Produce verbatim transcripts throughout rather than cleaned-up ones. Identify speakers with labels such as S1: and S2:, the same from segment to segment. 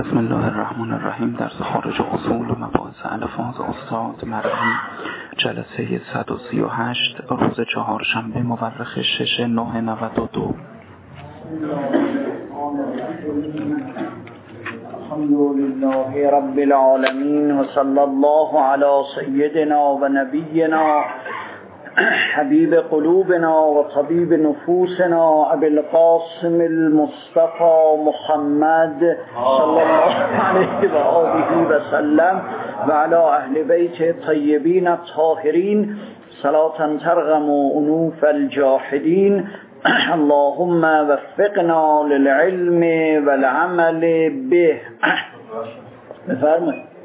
S1: بسم الله الرحمن الرحیم. درس خارج اصول و مباحث الفاظ استاد مرحوم، جلسه صد و سی و هشت، روز چهارشنبه مورخ شش نه نود و دو.
S2: الحمدلله رب العالمین و صلی الله علی سیدنا و نبینا حبیب قلوبنا و طبیب نفوسنا ابی القاسم المصطفى محمد صلی الله علیه و آله و سلم و علی اهل بیت طیبین الطاهرین صلاة ترغم انوف الجاحدین. اللهم وفقنا للعلم والعمل به. بفرمایید.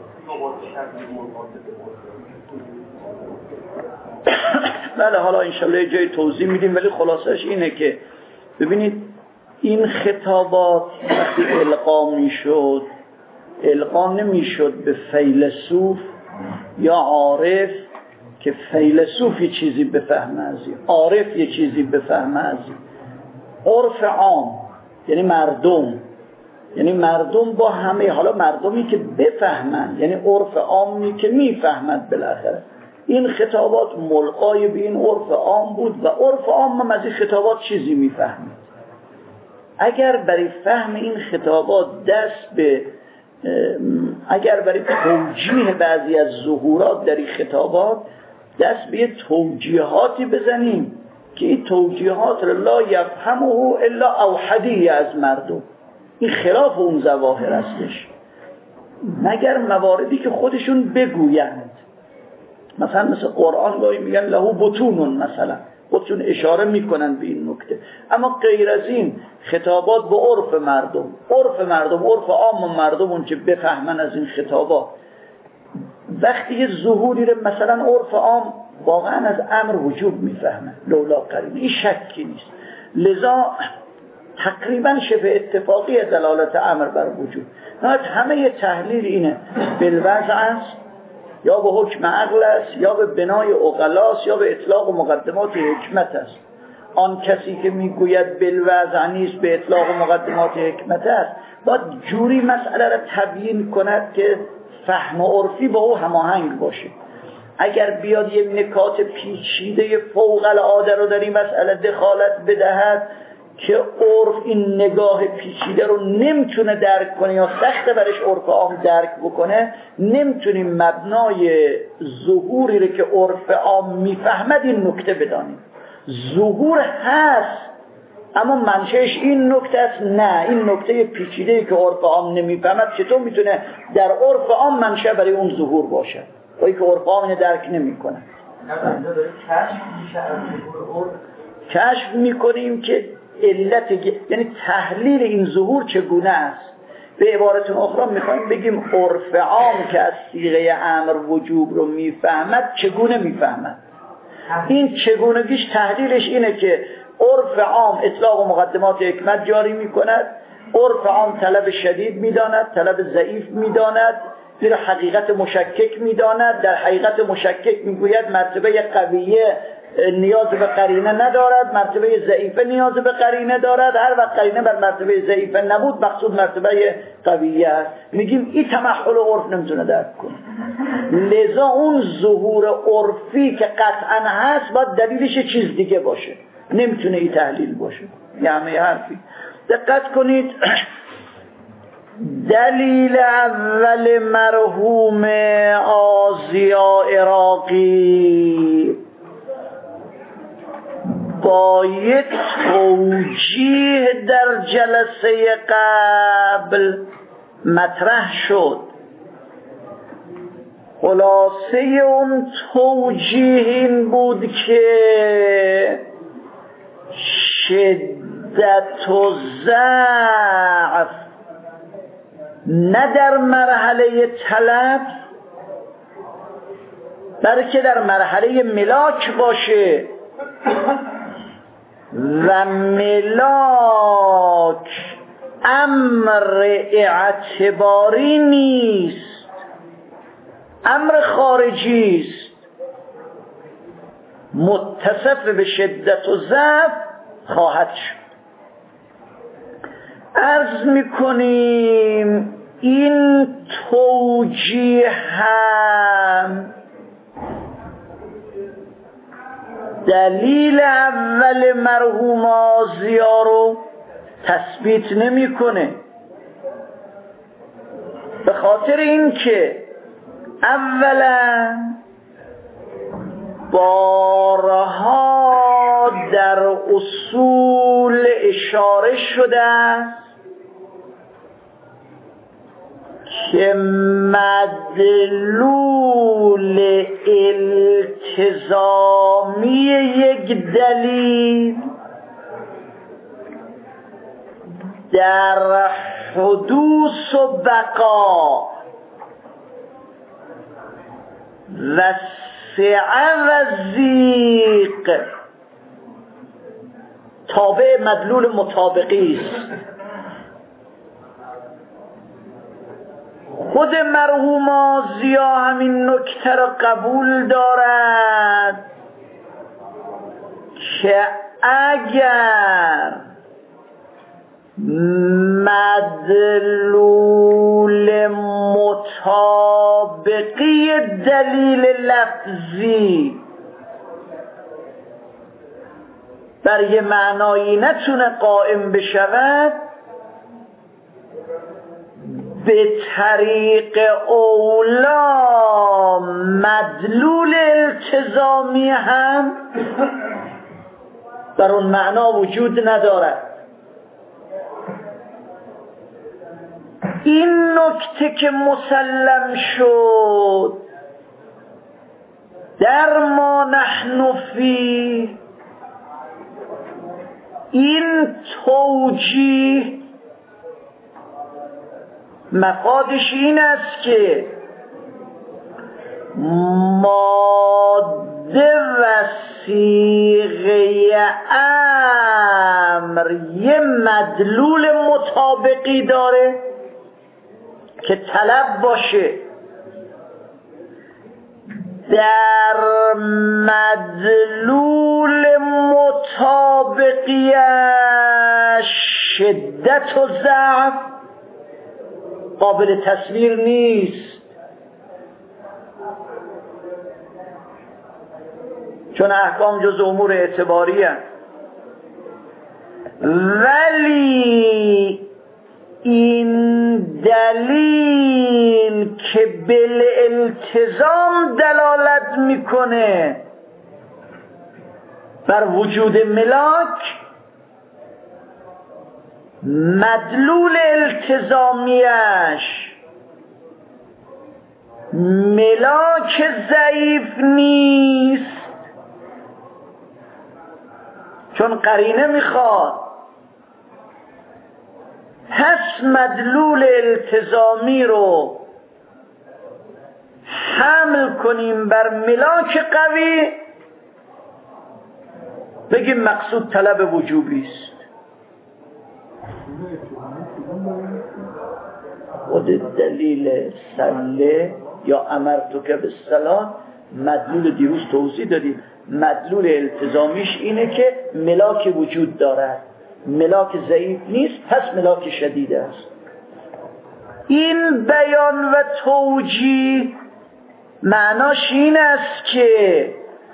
S2: بله، حالا انشالله جای توضیح میدیم، ولی خلاصش اینه که ببینید این خطابات وقتی القا میشد، القا نمیشد به فیلسوف یا عارف که فیلسوف یه چیزی بفهمه از این، عارف یه چیزی بفهمه از این. عرف عام یعنی مردم، یعنی مردم با همه، حالا مردمی که بفهمن یعنی عرف عامی که میفهمد بالاخره. این خطابات ملقای به این عرف عام بود و عرف عام هم از این خطابات چیزی میفهمید. اگر برای فهم این خطابات دست به اگر برای توجیه بعضی از ظهورات در این خطابات دست به توجیهاتی بزنیم که این توجیهات لا یفهمه الا اوحدی از مردم، این خلاف اون ظواهر هستش، مگر مواردی که خودشون بگویند. مثلا مثل قرآن گاهی میگن له بطونون، مثلا خودشون اشاره میکنن به این نکته. اما غیر از این خطابات به عرف مردم، عرف مردم، عرف عام مردم اون که بفهمن از این خطابات. وقتی یه ظهوری رو مثلا عرف عام واقعا از امر وجوب میفهمن لولا قرین، این شکی نیست. لذا تقریبا شبه اتفاقی دلالت امر بر وجوب. نه همه تحلیل اینه بالوضع است یا به حکم عقل است یا به بنای عقلاست یا به اطلاق و مقدمات حکمت است. آن کسی که میگوید بالوضع نیست به اطلاق و مقدمات حکمت است باید جوری مسئله را تبیین کند که فهم عرفی با او هماهنگ باشه. اگر بیاد یه نکات پیچیده فوق العاده رو در این مسئله دخالت بدهد که عرف این نگاه پیچیده رو نمیتونه درک کنه یا سخت برش عرف عام درک بکنه، نمیتونیم مبنای ظهوری رو که عرف عام میفهمد این نکته بدانیم. ظهور هست اما منشأش این نکته است، نه این نکته پیچیده که عرف عام نمیفهمد چطور میتونه در عرف عام منشأ برای اون ظهور باشه ولی که عرف عام اینو درک نمیکنه. کشف میکنیم که علت، یعنی تحلیل این ظهور چگونه است. به عبارت اخرى میخوایم بگیم عرف عام که از صیغه امر وجوب رو میفهمد چگونه میفهمد. این چگونگیش تحلیلش اینه که عرف عام اطلاق و مقدمات حکمت جاری میکند، عرف عام طلب شدید میداند، طلب ضعیف میداند، زیرا حقیقت مشکک میداند، در حقیقت مشکک میگوید مرتبه قویه نیاز به قرینه ندارد، مرتبه ضعیفه نیاز به قرینه دارد، هر وقت قرینه بر مرتبه ضعیفه نبود مقصود مرتبه قویه است. میگیم این تمحل عرف نمیتونه درک کنه. لذا اون ظهور عرفی که قطعا هست باید دلیلش چیز دیگه باشه، نمیتونه این تحلیل باشه. یعنی حرفی دقت کنید. دلیل اول مرحوم آزیا عراقی با یک توجیه در جلسه قبل مطرح شد. خلاصه اون توجیه این بود که شدت و ضعف نه در مرحله طلب بلکه در مرحله ملاک باشه و ملاک امر اعتباری نیست، امر خارجی است، متصف به شدت و ضعف خواهد شد. عرض میکنیم این توجیه هم دلیل اول مرحوم آزیا رو تثبیت نمیکنه، به خاطر اینکه اولا بارها در اصول اشاره شده است که مدلول التزامی یک دلیل در حدوث و بقا و سعه و ضیق تابع مدلول مطابقی است. خود مرحوم آزیا همین نکته را قبول دارد که اگر مدلول مطابقی دلیل لفظی بر یه معنایی نتونه قائم بشود، به طریق اولا مدلول التزامی هم بر اون معنا وجود ندارد. این نکته که مسلم شد در ما نحن فی، این توجیه مفادش این است که ماده و صیغه امر یه مدلول مطابقی داره که طلب باشه، در مدلول مطابقیش شدت و ضعف قابل تصویر نیست، چون احکام جز امور اعتباری هست. ولی این دلیل که بالالتزام دلالت میکنه بر وجود ملاک، مدلول التزامیش ملاک ضعیف نیست، چون قرینه میخواد. پس مدلول التزامی رو حمل کنیم بر ملاک قوی، بگیم مقصود طلب وجوبی است. خود دلیل صله یا امرتک بالصلاة مدلول دیروز توضیح دادیم، مدلول التزامیش اینه که ملاک وجود دارد، ملاک ضعیف نیست، پس ملاک شدید است. این بیان و توجیه معناش این است که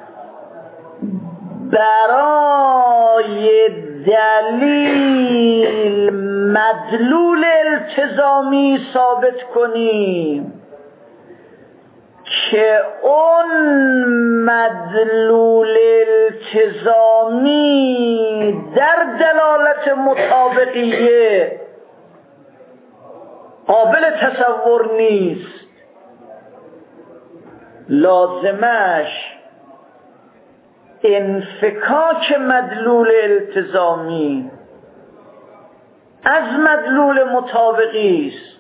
S2: برای دلیل مدلول التزامی ثابت کنیم که اون مدلول التزامی در دلالت مطابقیه قابل تصور نیست، لازمش انفکاک مدلول التزامی از مدلول مطابقی است،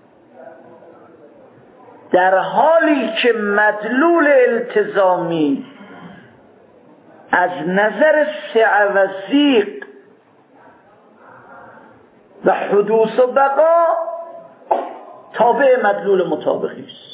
S2: در حالی که مدلول التزامی از نظر سعه و ضیق و حدوث و بقا تابع مدلول مطابقی است.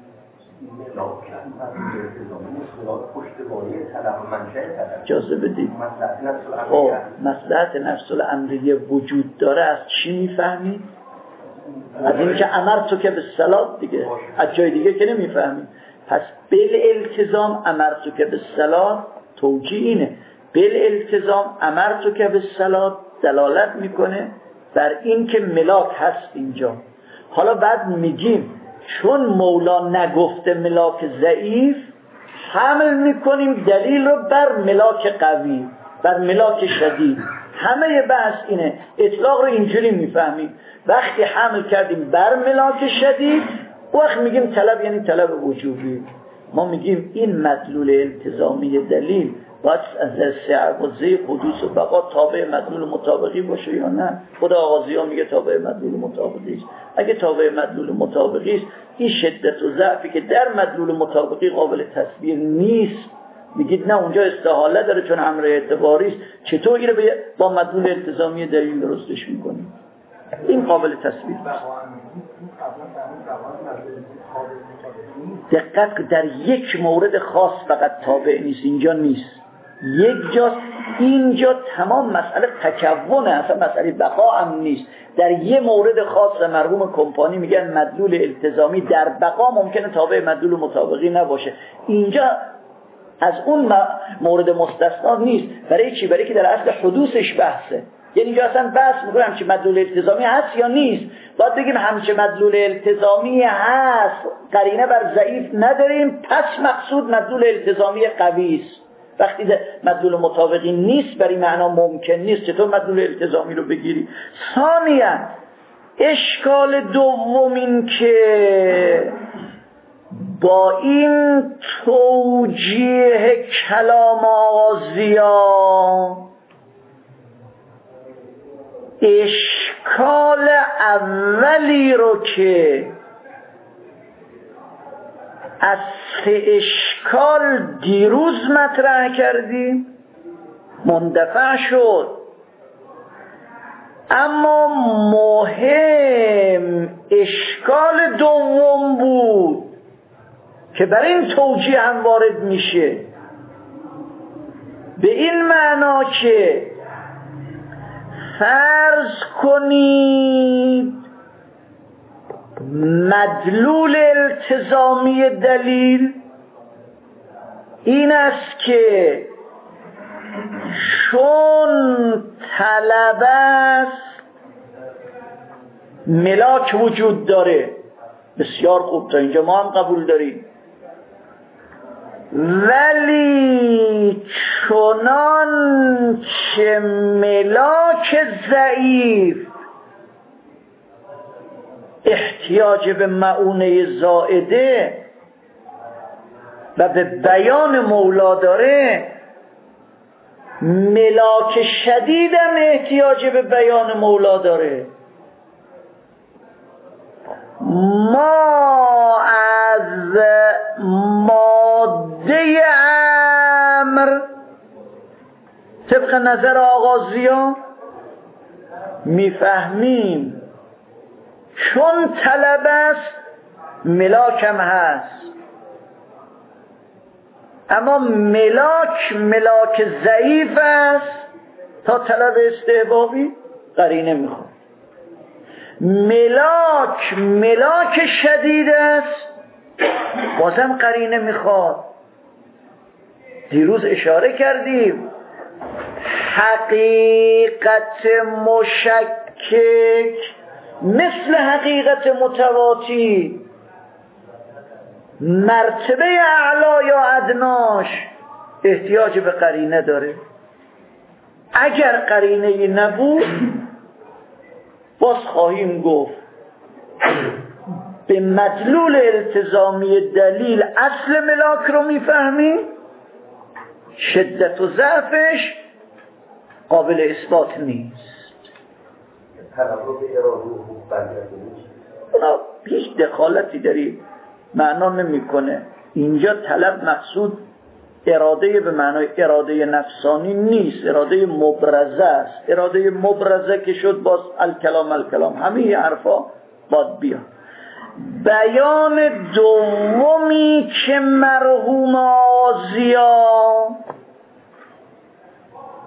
S2: اجازه بدید، خب مصلحت نفس الامریه وجود داره، از چی میفهمید؟ از این که امرتو که به صلات دیگه، از جای دیگه که نمیفهمیم. پس بل التزام امرتو که به صلات توجیه اینه. بل التزام امرتو که به صلات دلالت میکنه بر این که ملاک هست اینجا. حالا بعد میگیم چون مولا نگفته ملاک ضعیف، حمل میکنیم دلیل رو بر ملاک قوی، بر ملاک شدید. همه بحث اینه، اطلاق رو اینجوری میفهمیم. وقتی حمل کردیم بر ملاک شدید، وقت میگیم طلب یعنی طلب وجوبی. ما میگیم این مدلول التزامی دلیل باید از سعوزه حدوث و بقا تابع مدلول مطابقی باشه یا نه؟ خدا آغازی ها میگه تابع مدلول مطابقی است. اگه تابع مدلول مطابقی است، این شدت و ضعفی که در مدلول مطابقی قابل تصویر نیست، میگید نه اونجا استحاله داره چون امر اعتباری است، چطور اینو با مدلول التزامی دلیل درستش میکنیم؟ این قابل تصویر است. دقت در یک مورد خاص فقط تابع نیست، اینجا نیست. یک جا اینجا تمام مسئله تکونه، اصلا مسئله بقا هم نیست. در یک مورد خاص مرحوم کمپانی میگن مدلول التزامی در بقا ممکنه تابع مدلول مطابقی نباشه. اینجا از اون مورد مستثنا نیست. برای چی؟ برای که در اصل حدوثش بحثه. یعنی اینجا اصلا بحث میکنه همچه مدلول التزامی هست یا نیست. باید بگیم همچه مدلول التزامی هست، قرینه بر ضعیف نداریم، پس مقصود مدلول التزامی قوی است. وقتی مدلول مطابقی نیست برای معنا ممکن نیست، چطور مدلول التزامی رو بگیری؟ ثانیاً اشکال دوم این که با این توجیه کلام آغازیان، اشکال اولی رو که از سه اشکال دیروز مطرح کردیم مندفع شد، اما مهم اشکال دوم بود که بر این توجیه هم وارد میشه، به این معنا که فرض کنید مدلول التزامی دلیل این است که چون طلب است ملاک وجود داره. بسیار خوب، تا اینجا ما هم قبول داریم. ولی چنان که ملاک ضعیف احتیاج به معونه زائده و به بیان مولا داره، ملاک شدید هم احتیاج به بیان مولا داره. ما از ماده امر طبق نظر آغازیان میفهمیم چون طلب است ملاک هم هست، اما ملاک ملاک ضعیف است تا طلب استحبابی قرینه میخواد. ملاک ملاک شدید است بازم قرینه میخواد. دیروز اشاره کردیم حقیقت مشکک مثل حقیقت متواتی مرتبه اعلا یا ادناش احتیاج به قرینه داره. اگر قرینه نبود باز خواهیم گفت به مدلول التزامی دلیل اصل ملاک رو میفهمیم، شدت و ضعفش قابل اثبات نیست. اونا هیچ دخالتی داری معنا نمیکنه. اینجا طلب مقصود اراده به معنای اراده نفسانی نیست، اراده مبرزه است. اراده مبرزه که شد باز الکلام الکلام همه حرفا باید بیا. بیان دومی که مرحوم آزیا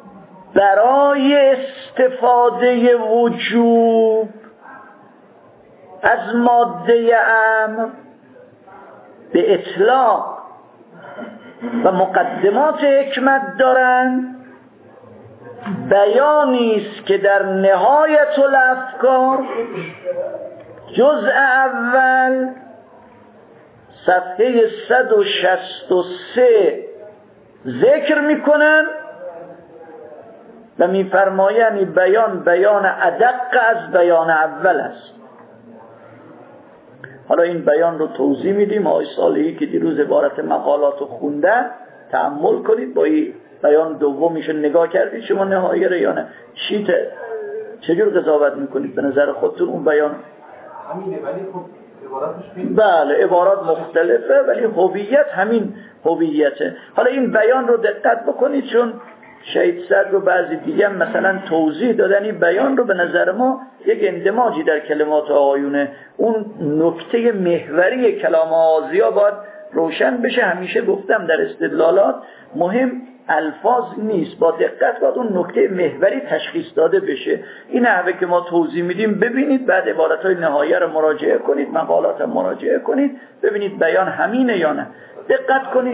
S2: برای استفاده وجوب از ماده امر به اطلاق و مقدمات حکمت دارند، بیانی است که در نهایت الافکار جزء اول صفحه صد و شصت و سه ذکر میکنن و میفرمایند بیان بیان ادق از بیان اول است. حالا این بیان رو توضیح میدیم. آقای صالحی که دیروز عبارت مقالات رو خوندن تأمل کنید، با این بیان دومیشو نگاه کردید شما نهایه رو یا نه؟ شیت چجور قضاوت میکنید به نظر خودتون اون بیان؟
S3: همینه ولی خب عباراتش
S2: بله عبارات مختلفه ولی هویت همین هویته. حالا این بیان رو دقت بکنید چون شهید صدر رو بعضی دیگه هم مثلا توضیح دادن. این بیان رو به نظر ما یک اندماجی در کلمات آقایونه، اون نکته محوری کلام آغازیا باید روشن بشه. همیشه گفتم در استدلالات مهم الفاظ نیست، با دقت باید اون نکته محوری تشخیص داده بشه. این نحوه که ما توضیح میدیم ببینید، بعد عبارتهای نهایه رو مراجعه کنید، مقالات رو مراجعه کنید، ببینید بیان همینه یا نه. دقت کنید.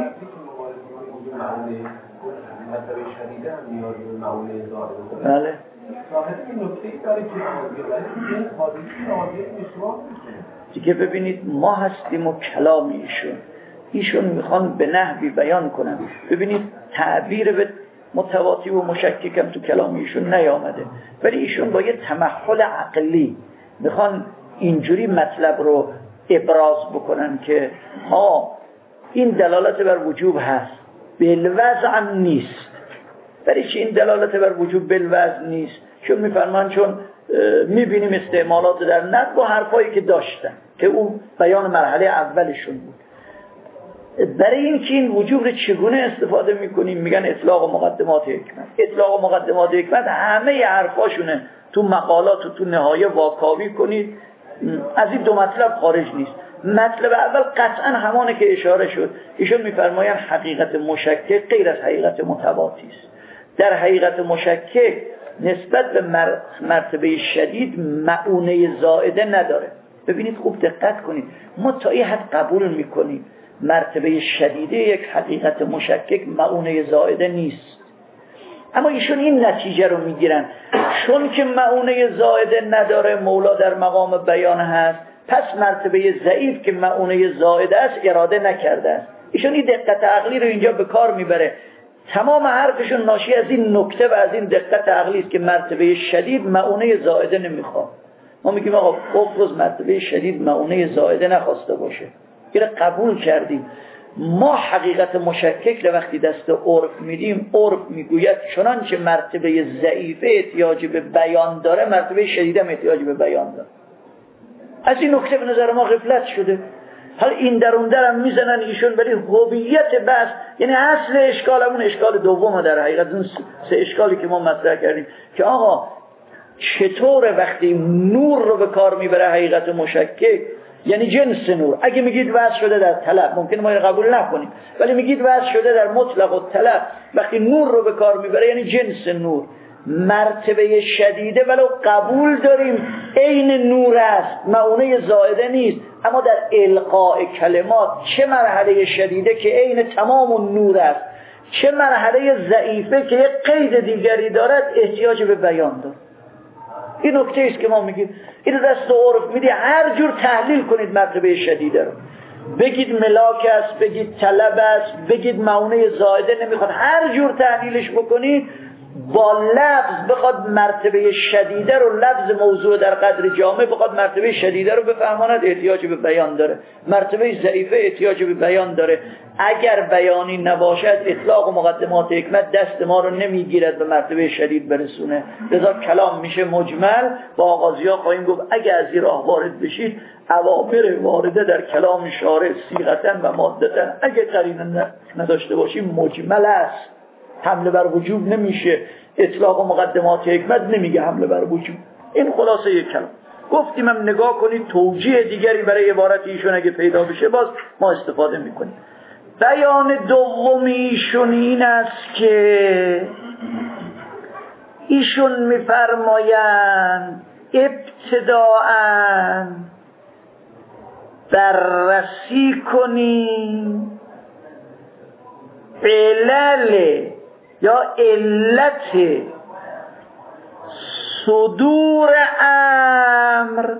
S3: مرتبه شدیده هم نیاز به معونه ظاهره.
S2: بله.
S3: صاحب این نکته‌ای داره که ولی این حادثه حادثه اشتباه
S2: دیگه ببینید ما هستیم و کلام ایشون. ایشون میخوان به نحوی بیان کنن. ببینید تعبیر به متواتی و مشککم تو کلام ایشون نیامده، ولی ایشون با یه تمحل عقلی میخوان اینجوری مطلب رو ابراز بکنن که ها این دلالت بر وجوب هست، بالوضع هم نیست. برای چی این دلالت بر وجوب بالوضع نیست؟ چون میفرمان چون میبینیم استعمالات در نقد با حرفایی که داشتن که اون بیان مرحله اولشون بود. برای این که این وجوب رو چگونه استفاده میکنیم؟ میگن اطلاق و مقدمات حکمت. اطلاق و مقدمات حکمت همه حرفاشونه تو مقالات و تو نهایه واکاوی کنید، از این دو مطلب خارج نیست. مطلب اول قطعا همانه که اشاره شد. ایشون میفرمایند حقیقت مشکک غیر از حقیقت متواتی است. در حقیقت مشکک نسبت به مرتبه شدید معونه زائده نداره. ببینید خوب دقت کنید، ما تا این حد قبول میکنیم مرتبه شدیده یک حقیقت مشکک معونه زائده نیست، اما ایشون این نتیجه رو میگیرن چون که معونه زائده نداره مولا در مقام بیان هست، پس مرتبه ضعیف که معونه زائده است اراده نکرده است. ایشون این دقت عقلی رو اینجا به کار میبره. تمام حرفشون ناشی از این نکته و از این دقت عقلی است که مرتبه شدید معونه زائده نمیخواد. ما میگیم آقا افرض مرتبه شدید معونه زائده نخواسته باشه، این قبول کردیم. ما حقیقت مشکک وقتی دست عرف میدیم، عرف میگوید چنانچه مرتبه ضعیفه احتیاج به بیان داره، مرتبه شدید هم احتیاج به بیان داره. از این نکته به نظر ما غفلت شده. حالا این درون درم میزنن ایشون، ولی هویت بس یعنی اصل اشکال همون اشکال دومه در حقیقت، اون سه اشکالی که ما مطرح کردیم که آقا چطور وقتی نور رو به کار میبره حقیقت مشکک، یعنی جنس نور، اگه میگید وضع شده در طلب ممکن ما قبول نکنیم، ولی میگید وضع شده در مطلق و طلب، وقتی نور رو به کار میبره یعنی جنس نور، مرتبه شدیده ولو قبول داریم عین نور است، معونه زائده نیست، اما در القاء کلمات چه مرحله شدیده که عین تمام نور است، چه مرحله ضعیفه که یک قید دیگری دارد احتیاج به بیان دارد. این نکته است که ما میگیم این دست عرف میدی هر جور تحلیل کنید مرتبه شدیده رو، بگید ملاک است، بگید طلب است، بگید معونه زائده نمیخواد، هر جور تحلیلش بکنید با لفظ بخواد مرتبه شدیده رو، لفظ موضوع در قدر جامع بخواد مرتبه شدیده رو بفهماند احتیاج به بیان داره، مرتبه ضعیفه احتیاج به بیان داره. اگر بیانی نباشد اطلاق و مقدمات حکمت دست ما رو نمیگیرد به مرتبه شدید برسونه، لذا کلام میشه مجمل. با آغازیا خواهیم گفت اگر از این راه وارد بشید اوامر وارده در کلام شارع صیغتاً و مادتاً اگه قرینه نداشته باشیم مجمل است، حمله بر وجوب نمیشه. اطلاق و مقدمات حکمت نمیگه حمله بر وجوب. این خلاصه یک کلام. گفتیم هم نگاه کنید توجیه دیگری برای عبارت ایشون اگه پیدا بشه باز ما استفاده میکنیم. بیان دومی ایشون این است که ایشون میفرمایند ابتداءً بررسی کنیم علل یا علت صدور امر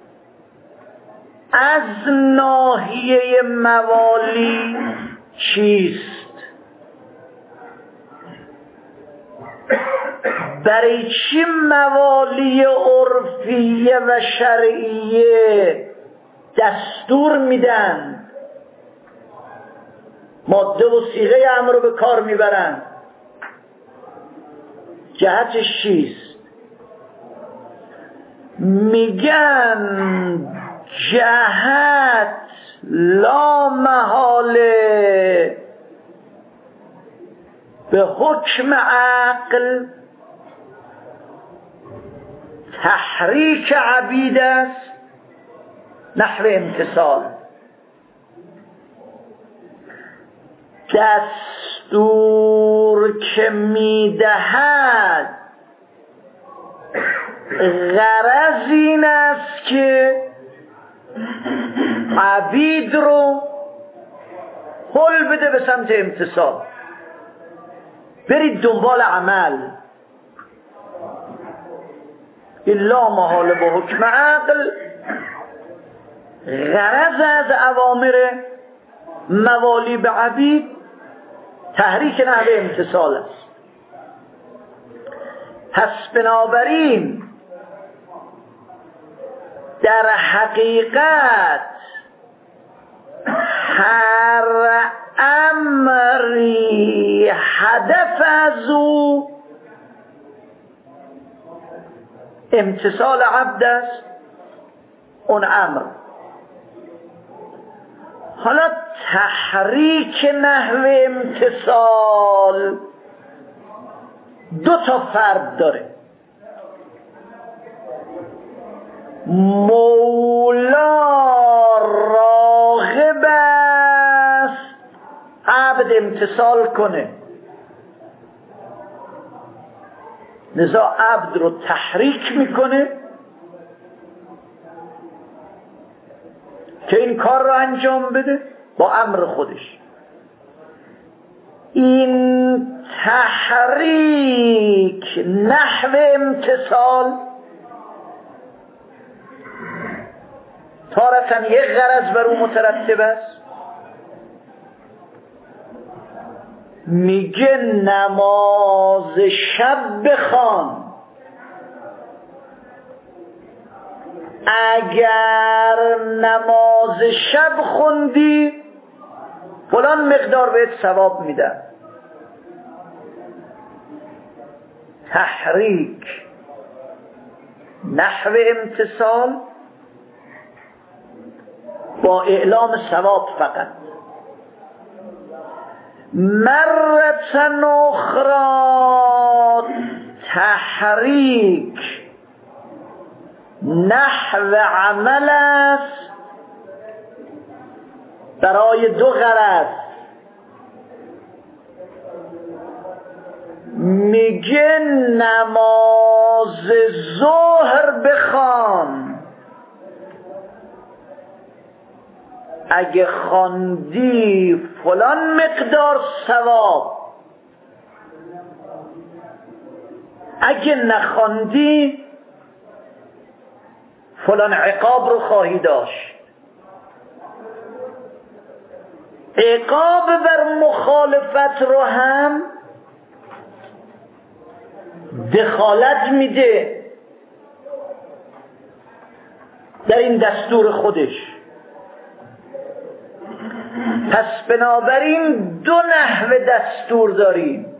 S2: از ناحیه موالی چیست؟ برای چی موالی عرفیه و شرعیه دستور میدن، ماده و صیغه امر رو به کار میبرن؟ جهتش چیست؟ میگن جهت لا محاله به حکم عقل تحریک عبید است نحو امتثال. دستور که میدهد غرض این است که عبید رو هل بده به سمت امتثال، برید دنبال عمل. الا محال با حکم عقل، غرض از اوامر موالی به عبید تحریک نحو امتثال است. پس بنابراین در حقیقت هر امری هدف از او امتثال عبد است اون امر. حالا تحریک نحو امتثال دو تا فرد داره. مولا راغب است عبد امتثال کنه، لذا عبد رو تحریک میکنه که این کار رو انجام بده با امر خودش. این تحریک نحو امتثال تارتاً یک غرض بر او مترتب است. میگه نماز شب بخوان، اگر نماز شب خوندی فلان مقدار بهت ثواب میدم. تحریک نحو امتثال با اعلام ثواب فقط. مرة اخرى تحریک نحو عمل است برای دو غرض. میگه نماز ظهر بخوان، اگه خواندی فلان مقدار ثواب، اگه نخواندی فلان عقاب رو خواهی داشت. عقاب بر مخالفت رو هم دخالت میده در این دستور خودش. پس بنابراین دو نحو دستور داریم.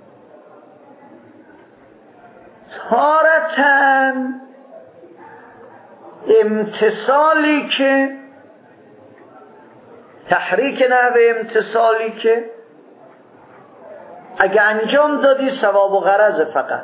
S2: تارتاً امتثالی که تحریک نحو امتثالی که اگه انجام دادی ثواب و غرض فقط.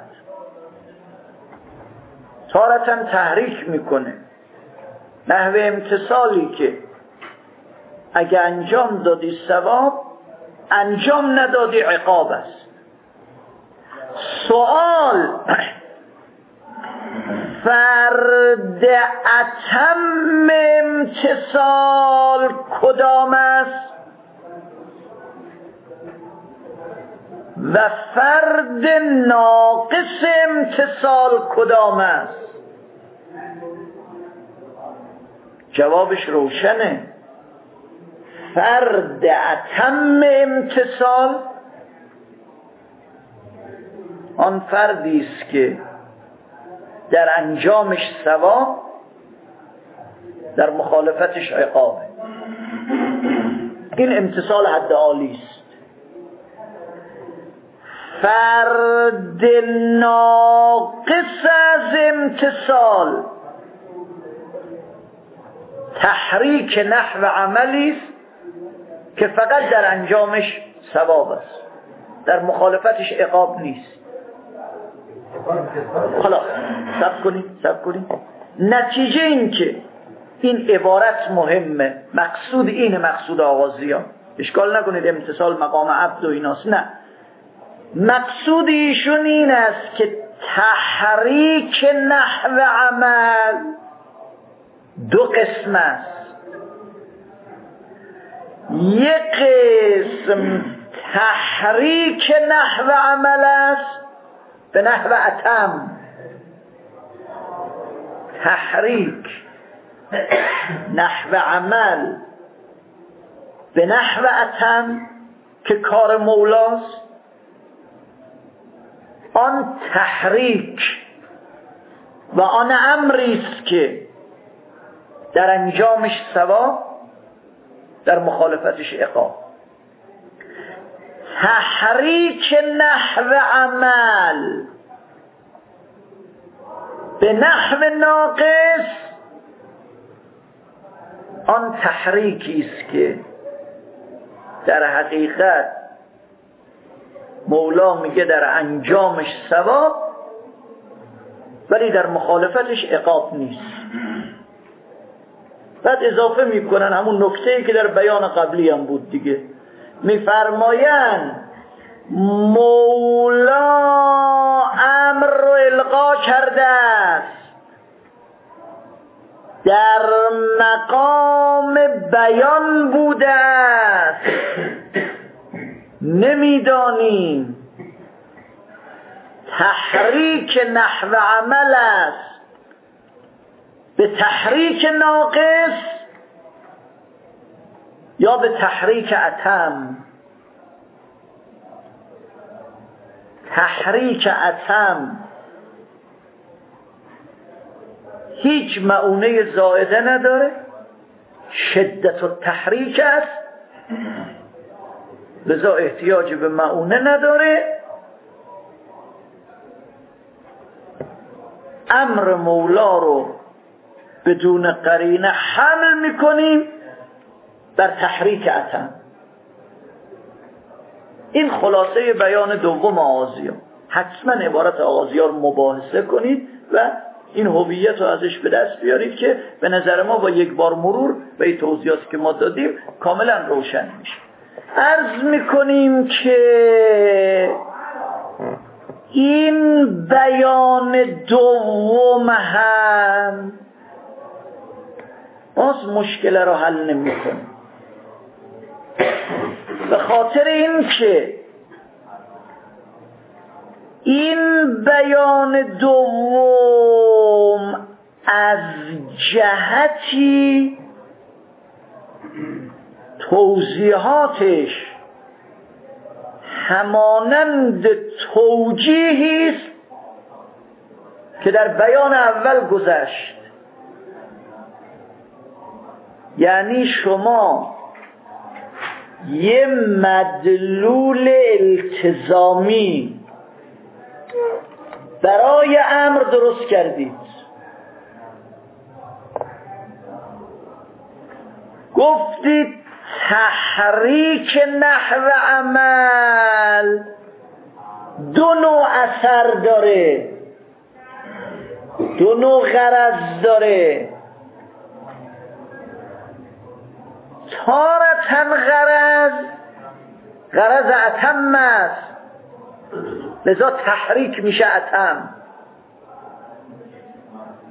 S2: تارتاً تحریک میکنه نحو امتثالی که اگه انجام دادی ثواب، انجام ندادی عقاب است. سوال فرد اتم امتصال کدام است و فرد ناقص امتصال کدام است؟ جوابش روشنه. فرد اتم امتصال آن فردی است که در انجامش ثواب، در مخالفتش عقابه. این امتصال حد عالی است. فرد ناقص از امتصال تحریک نحو عملی است که فقط در انجامش ثواب است، در مخالفتش عقاب نیست. خلاص صبر کنید صبر کنید نتیجه این که این عبارت مهمه، مقصود اینه، مقصود آغازیان. اشکال نکنید امتصال مقام عبد و ایناست، نه، مقصود ایشون این است که تحریک نحو عمل دو قسم است. یک قسم تحریک نحو عمل است به نحو اتم، تحریک نحو عمل به نحو اتم که کار مولاست. آن تحریک و آن امری است که در انجامش ثواب، در مخالفتش عقاب. تحریک نحو عمل به نحو ناقص آن تحریکی است که در حقیقت مولا میگه در انجامش ثواب ولی در مخالفتش عقاب نیست. بعد اضافه میکنن همون نکته‌ای که در بیان قبلی هم بود دیگه، میفرمایند مولا امر رو القا کرده است، در مقام بیان بوده است، نمیدانیم تحریک نحو عمل است به تحریک ناقص یا به تحریک اتم. تحریک اتم هیچ معونه زائده نداره، شدت التحریک است، لذا احتیاج به معونه نداره. امر مولا رو بدون قرینه حمل میکنیم بر تحریک اتم. این خلاصه بیان دوم آغازیان. حتما عبارت آغازیان رو مباحثه کنید و این هویت رو ازش به دست بیارید که به نظر ما با یک بار مرور به این توضیحاتی که ما دادیم کاملا روشن میشه. عرض میکنیم که این بیان دوم هم باز مشکل رو حل نمیکنه، به خاطر این که این بیان دوم از جهتی توضیحاتش همانند توجیهی است که در بیان اول گذشت. یعنی شما یه مدلول التزامی برای امر درست کردید، گفتید تحریک نحو عمل دو نوع اثر داره، دو نوع غرض داره. تارتن غرض غرض اتم است، لذا تحریک میشه اتم.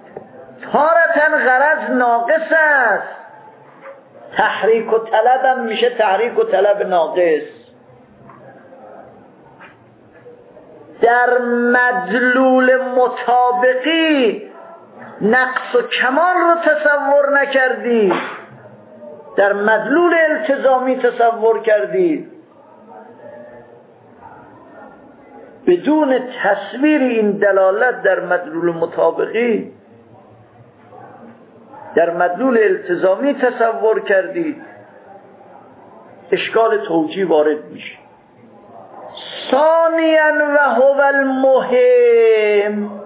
S2: تارتن غرض ناقص است، تحریک و طلب هم میشه تحریک و طلب ناقص. در مدلول مطابقی نقص و کمال رو تصور نکردید، در مدلول التزامی تصور کردید. بدون تصویر این دلالت در مدلول مطابقی، در مدلول التزامی تصور کردید، اشکال توجیه وارد میشه. ثانیاً و هو المهم،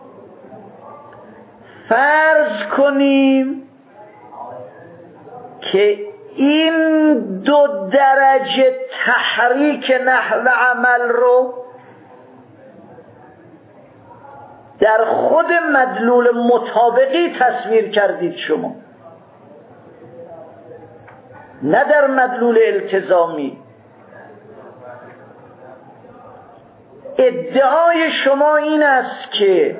S2: فرض کنیم که این دو درجه تحریک نحو عمل رو در خود مدلول مطابقی تصویر کردید شما، نه در مدلول التزامی. ادعای شما این است که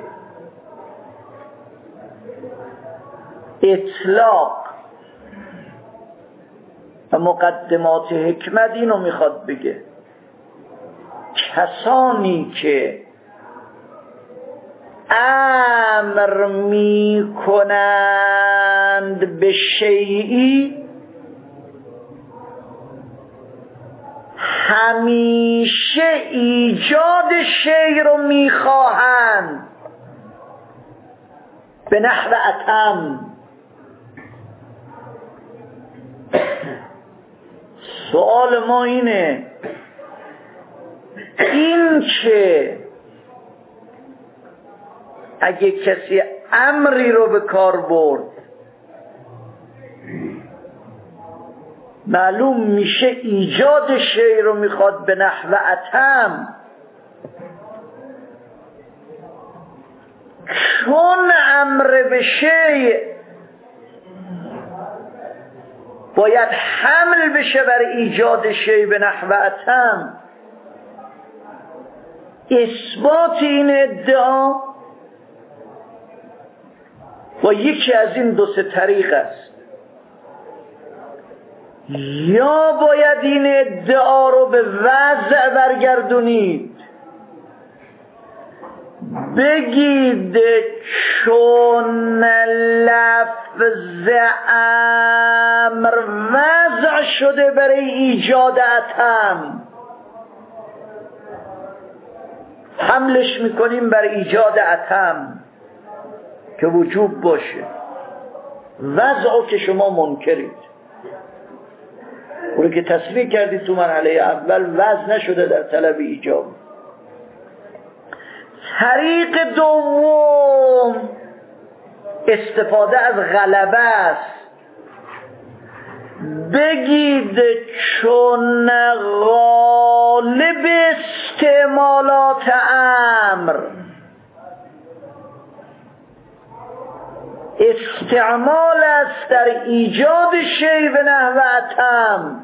S2: اطلاق و مقدمات حکمت اینو میخواد بگه، کسانی که امر می کنند به شیئی همیشه ایجاد شیء رو می خواهند به نحو اتم. سوال ما اینه، این که اگه کسی امری رو به کار برد معلوم میشه ایجاد شیء رو میخواد به نحو اتم، چون امر به شیء باید حمل بشه بر ایجاد شیء به نحو اتم. اثبات این ادعا با یکی از این دو سه طریق است. یا باید این ادعا رو به وضع برگردونید، بگید چون لفظ امر وضع شده برای ایجاد اتم، حملش میکنیم بر ایجاد اتم که وجوب باشه. وضعو که شما منکرید، اونو که تصریح کردید تو مرحله اول وضع نشده در طلب ایجاب. طریق دوم استفاده از غلبه است. بگید چون غالب استعمالات امر استعمال است در ایجاد شیء به نحو اتم،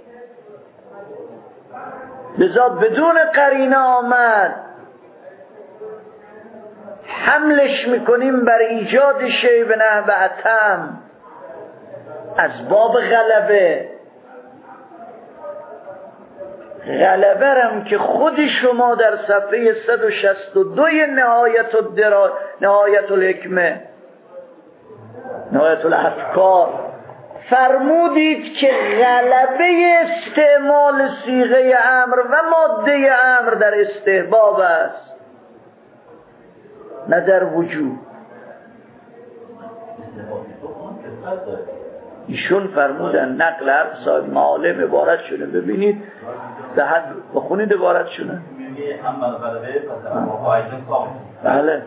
S2: لذا بدون قرینه آمد، حملش میکنیم بر ایجاد شیء به نحو اتم از باب غلبه. غلبه رم که خود شما در صفحه صد و شصت و دو نهایت الدرا نهایت الحکمه نهایت الافکار فرمودید که غلبه استعمال صیغه امر و ماده امر در استحباب است نه در وجوب. ایشون فرمودن نقل حرف صاحب معالم عبارت شده، ببینید به حد بخونید عبارت شده. بله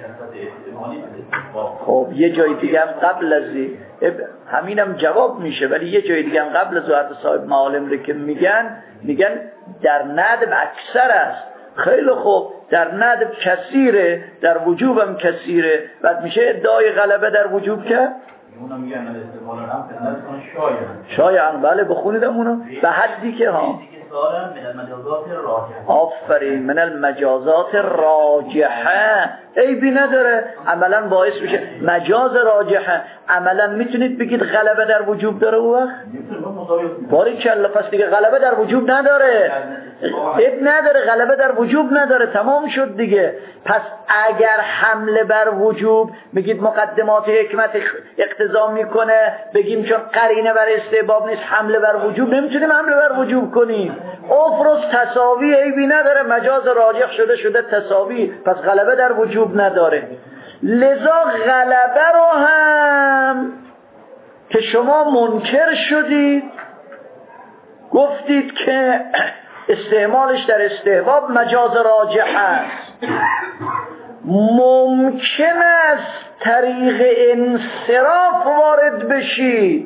S2: خب یه جای دیگه هم قبل از همینم جواب میشه، ولی یه جای دیگه هم قبل از حرف صاحب معالم رو که میگن میگن در ندب اکثر است. خیلی خوب، در ندب کثیره، در وجوب هم کثیره، بعد میشه ادعای غلبه در وجوب کرد.
S4: اونا میگن استعمال هم خدمت کنه شایعاً.
S2: شایعاً بله بخونیدم اونو به حدی که ها آفرین، من المجازات راجحه عیبی نداره، عملا باعث میشه مجاز راجحه. عملا میتونید بگید غلبه در وجوب داره او وقت باریکلا، پس دیگه غلبه در وجوب نداره، عیب نداره، غلبه در وجوب نداره، تمام شد دیگه. پس اگر حمله بر وجوب میگید مقدمات حکمت اقتضا میکنه، بگیم چون قرینه بر استحباب نیست حمله بر وجوب نمیتونیم حمله بر وجوب کنیم. افرز تساوی عیبی نداره، مجاز راجح شده شده تساوی، پس غلبه در وجوب نداره. لذا غلبه رو هم که شما منکر شدید گفتید که استعمالش در استحباب مجاز راجح است، ممکن است طریق انصراف وارد بشید.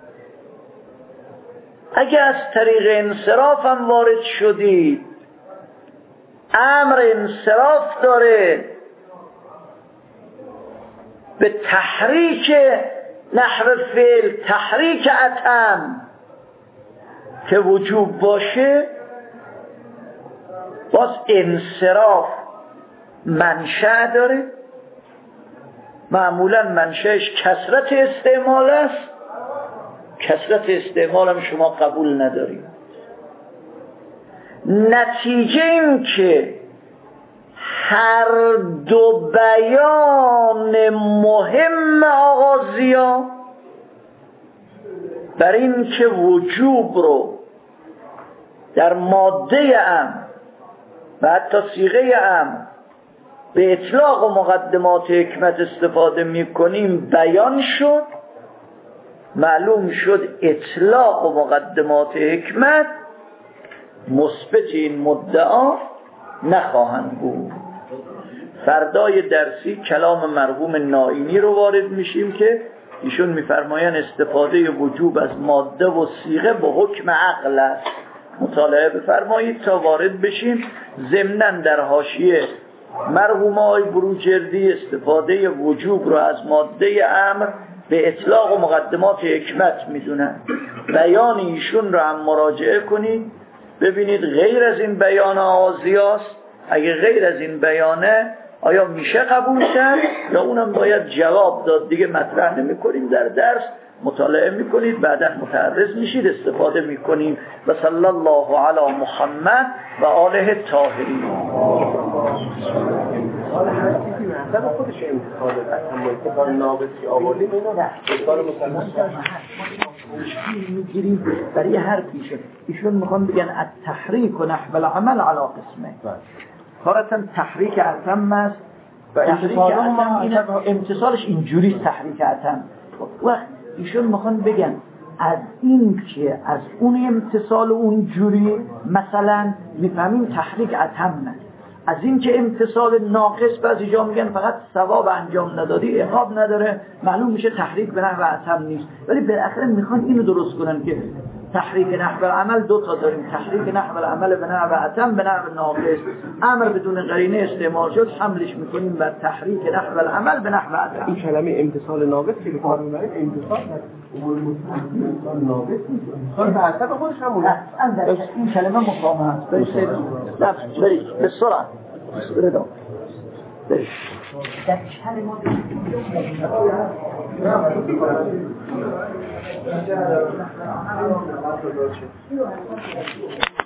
S2: اگه از طریق انصراف هم وارد شدید، امر انصراف داره به تحریک نحو فعل، تحریک اتم که وجوب باشه، باز انصراف منشأ داره، معمولا منشأش کثرت استعمال است، کثرت استعمال هم شما قبول ندارید. نتیجه این که هر دو بیان مهم آغازیا بر این که وجوب رو در ماده ام و حتی صیغه ام به اطلاق و مقدمات حکمت استفاده میکنیم بیان شد. معلوم شد اطلاق و مقدمات حکمت مثبت این مدعا نخواهند بود. فردای درسی کلام مرحوم نائینی رو وارد میشیم که ایشون میفرمایند استفاده وجوب از ماده و صیغه به حکم عقل است. مطالعه بفرمایید تا وارد بشیم. ضمناً در حاشیه مرحوم آقای بروجردی استفاده وجوب رو از ماده امر به اطلاق و مقدمات حکمت میدونن. بیان ایشون رو هم مراجعه کنید ببینید غیر از این بیان آغازیاست. اگه غیر از این بیانه آیا میشه قبول کرد یا اونم باید جواب داد؟ دیگه مطرح نمی کنیم در درس، مطالعه میکنید بعدا متعرض میشید استفاده میکنیم. و صلی الله علی محمد و آله الطاهرین.
S3: حالا هر چیزی مثلا خودش امتحان اصلا امتحان ناقصی آوردیم اینو بسیار مسلمان
S2: میگیریم برای هر پیشه. ایشون میخوان بگن از تحریک و نحو العمل علی قسمه. کارتا تحریک اتم است و امتصالش اینجوری تحریک اتم. وقت ایشون میخوان بگن از این که از اون امتصال اونجوری مثلا میفهمیم تحریک اتم، از این که امتصال ناقص بعضی جا میگن فقط ثواب انجام ندادی عقاب نداره، معلوم میشه تحریک به نحو اتم نیست. ولی بالاخره میخوان اینو درست کنن که تحریک نحو العمل دو تا داریم، تحریک نحو العمل به نحو اتم به نحو ناقص. امر بدون قرینه استعمال شد حملش میکنیم بر تحریک نحو العمل به نحو اتم.
S3: این کلمه امتصال ناقص که به کار میبرید امتصال امور متعدد ناقص نیست، امتصال به حسب خودش هم
S2: اصلا این کلمه مفاهمه است. برید برید به سرعت برید برید در کلمه